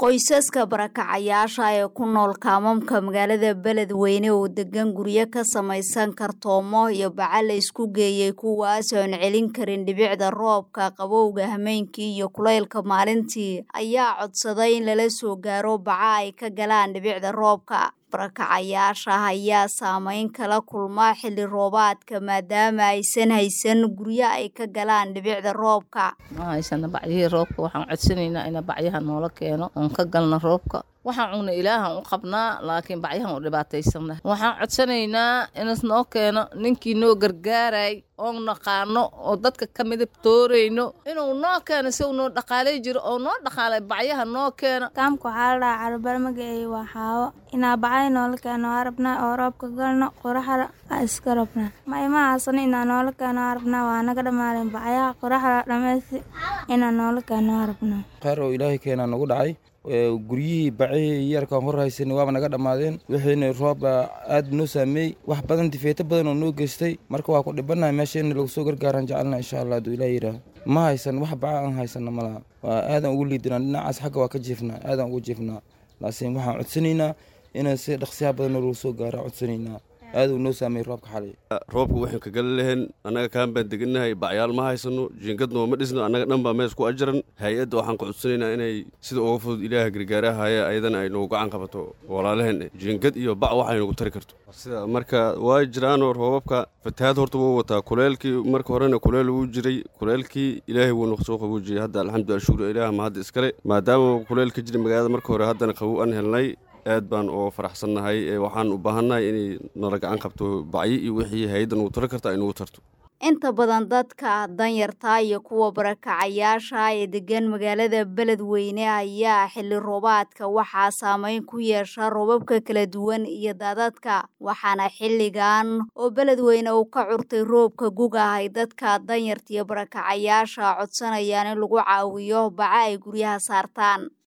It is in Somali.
Qoysaska barakacayaasha ee ku nool kaamamka magaalada Beledweyne oo degan guryo ka samaysan kartoomo iyo bacal la isku geeyay kuwaas oo aan celin karin dhibicda roobka qabowga habeenkii iyo kulaylka maalintii ayaa codsaday in lala soo gaaro baca ay ka galaan dhibicda roobka. Barakacayaasha ayaa saameyn kala kulma xilli roobaadka maadaama aysan haysan guryo ay ka galaan dhibicda roobka. Ma haysan bacyi roobka waxaan codsanaynaa in bacyaha noola keeno oo ka galno roobka. waxaan cunay ilaahan u qabnaa laakiin bacyahan u dhibaataysana. waxaan codsanaynaa in noo keeno ninkii noo gargaaray oo naqaano oo dadka ka midab tooreyno inuu noo keeno si uu noo dhaqaalay jiro oo noo dhaqaalay bacyaha noo keeno. kaamku waxaa la dhahaa carbar magacay waa xaawo inaa bacay noola keeno arabna oo roobka galno qoraxda iska rabna ma imaasan inaa noola keeno arabna waa naga dhamaaleen bacyaha qoraxda dhameysay inaa noola keeno arabna qaar oo ilaahay keena nagu dhacay guryihii bacay yarka hor haysan waaba naga dhamaadeen wixii roob aad noo saameey wax badan difeeto badan oo noo geystay marka waa ku dhibanahay meesha in lagu soo gargaaran jecelna insha Allah duu ilaahay yiraahdo ma haysan wax baca aan haysan malaha waa aadan ugu liidinaa dhinacaas xagga waa ka jiifnaa aadan ugu jiifnaa laakiin waxaan codsanaynaa in si dhaqsiya badan lagu soo gaaro codsanaynaa aad uu noo saameey roobka xalay roobku wuxuu ka gal leheen anaga kaan baan deganahay bacyaal ma haysano jiingadno ma dhisno anaga dhan baa mees ku ajaran hay'adda waxaan ku codsanaynaa inay sida uga fudud ilaaha gargaarahaya ayadana ay nagu gacan qabato walaalaheen jiingad iyo bac waxay nagu tari karto sida marka waa jiraan roobabka fatahaad horta wuu wataa kuleelkii marka horena kuleel uu jiray kuleelkii ilaahay wuu noqsoo qaboojiyay hadda alxamdulillah shukr ilaaha ma hadda iskale maadaama kuleelka jiray magaalada marka hore haddana qabow aan helnay aad baan oo faraxsanahay waxaan u baahanahay inay nala gacan qabto bacyi iyo wixii hay'adan uu tara kartaa inuu tarto. inta badan dadka danyarta iyo kuwa barakacayaasha ee degan magaalada Beledweyne ayaa xilli roobaadka waxaa saameyn ku yeesha roobabka kala duwan iyo daadadka waxaana xilligan oo Beledweyne uu ka curtay roobka guga ay dadka danyarta iyo barakacayaasha codsanayaan in lagu caawiyo baca ay guryaha saartaan.